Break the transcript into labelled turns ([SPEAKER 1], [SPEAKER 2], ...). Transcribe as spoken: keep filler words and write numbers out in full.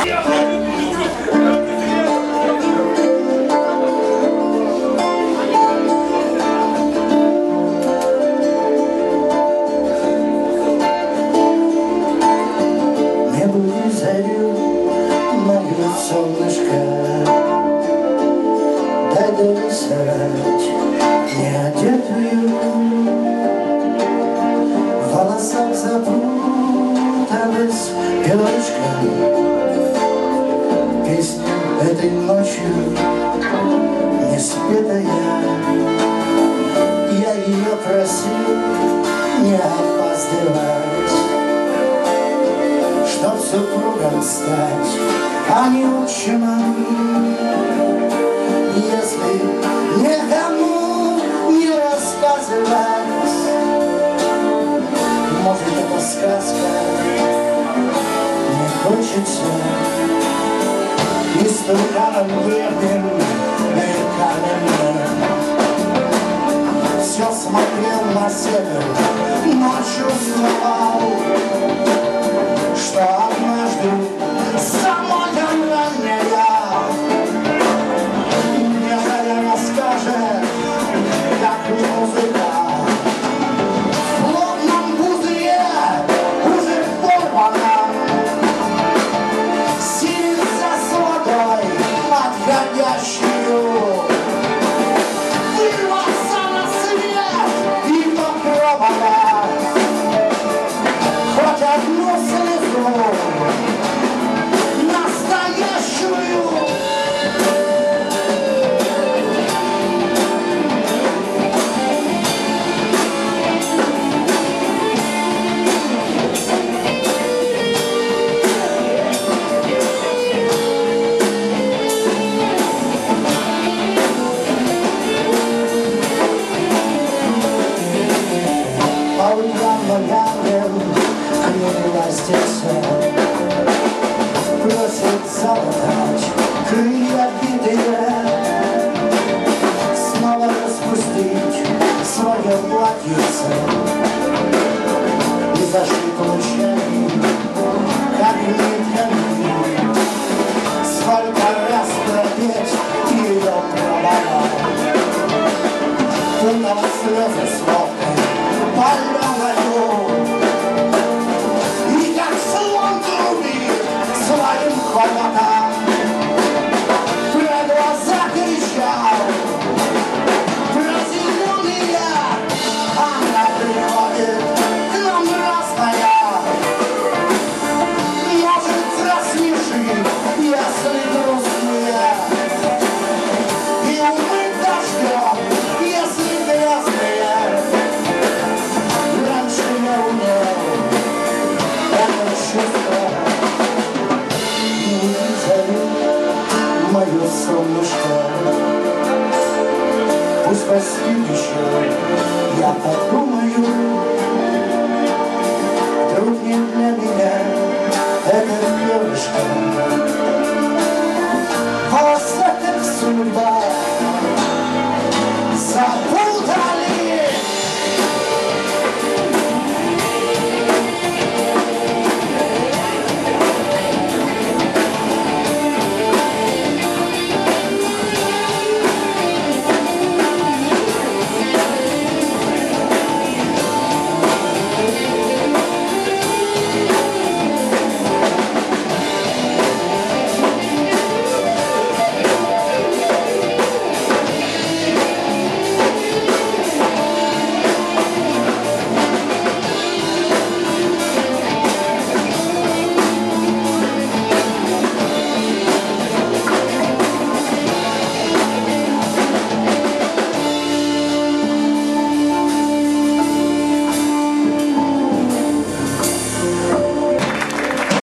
[SPEAKER 1] Солнышко, дай дорисовать неодетую, в волосах запуталась перышко. Песня этой ночью не спетая, я ее просил не опаздывать, чтоб супругом стать, а не отчимом, если никому не рассказывать. Может, это сказка, не хочется и стуканом верным и каменным. Все смотрел на север, но чувствовал, что однажды самой мне заря расскажет, как музыка в плотном пузыре уже порвана, силится с водой отходящую, вырваться на свет и попробовать хоть одну слезу настоящую. По утрам ногам крылья растется, просит залатать крылья битые, снова распустить свое платьице и зашли лучами, как нитками, сколько раз пропеть ее провала. Тунного слезы с водкой пальмовою, и как слон трубит своим хоботом, про глаза кричал, про зеленые, она приходит к нам разная. Может, рассмешит, если грустные, и умыть дождем, если грязные. Раньше я умел это чувство, не вызови мое солнышко. Пусть поспит еще, я подумаю, вдруг не для меня